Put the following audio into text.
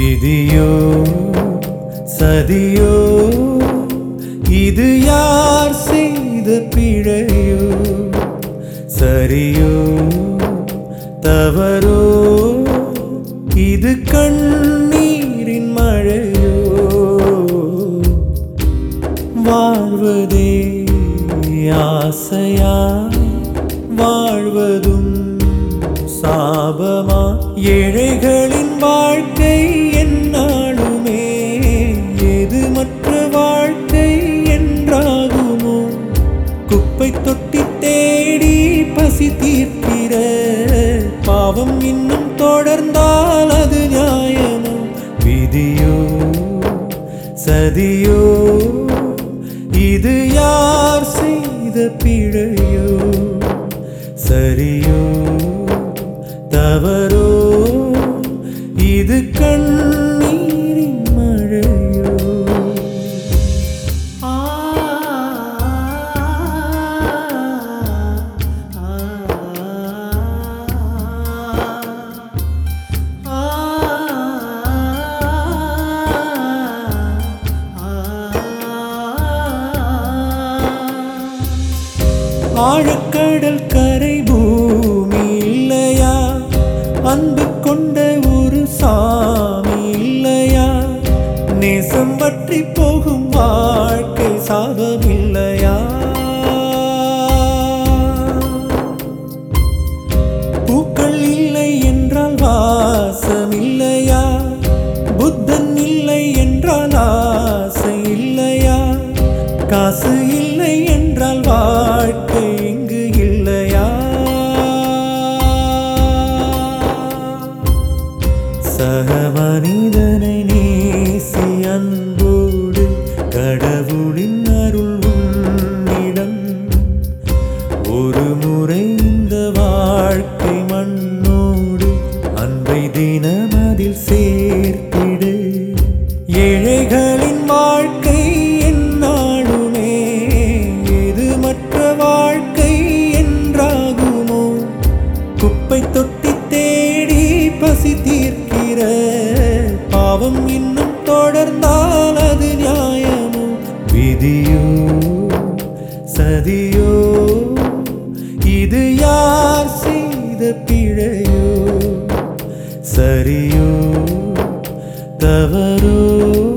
விதியோ சதியோ இது யார் செய்த பிழையோ சரியோ தவறோ இது கண்ணீரின் மழையோ வாழ்வதே ஆசையாய் வாழ்வதும் சாபமா ஏழைகளின் வாழ்க்கை என்னாலுமே ஏது மற்ற வாழ்க்கை என்றாகுமோ குப்பை தொட்டி தேடி பசி தீர்க்கிற பாவம் இன்னும் தொடர்ந்தால் அது நியாயமோ விதியோ சதியோ இது யார் செய்த பிழையோ சரியோ தவறோ இது கண்ணீரின் மழையோ ஆழக்கடல் கரை பூமி இல்லையா அன்பு கொண்ட ஒரு சாமி இல்லையா நேசம் பற்றி போகும் வாழ்க்கை சாபம் இல்லையா பூக்கள் இல்லை என்றால் வாசம் இல்லையா புத்தன் இல்லை என்றால் ஆசை இல்லையா காசு இல்லை என்றால் வாழ்க்கை இங்கு இல்லையா சக மனிதனை நேசி அன்போடு கடவுளின் அருள் உன்னிடம் ஒரு முறை இந்த வாழ்க்கை மண்ணோடு அன்பை தினமதில் சேர்த்திடு ஏழைகளின் வாழ்க்கை என்னாலுமே இது மற்ற வாழ்க்கை என்றாகுமோ குப்பை தொட்டி தேடி பசி தீர்க்கிற பாவம் இன்னும் தொடர்ந்தால் அது நியாயமோ விதியோ சதியோ இது யார் செய்த பிழையோ சரியோ தவறோ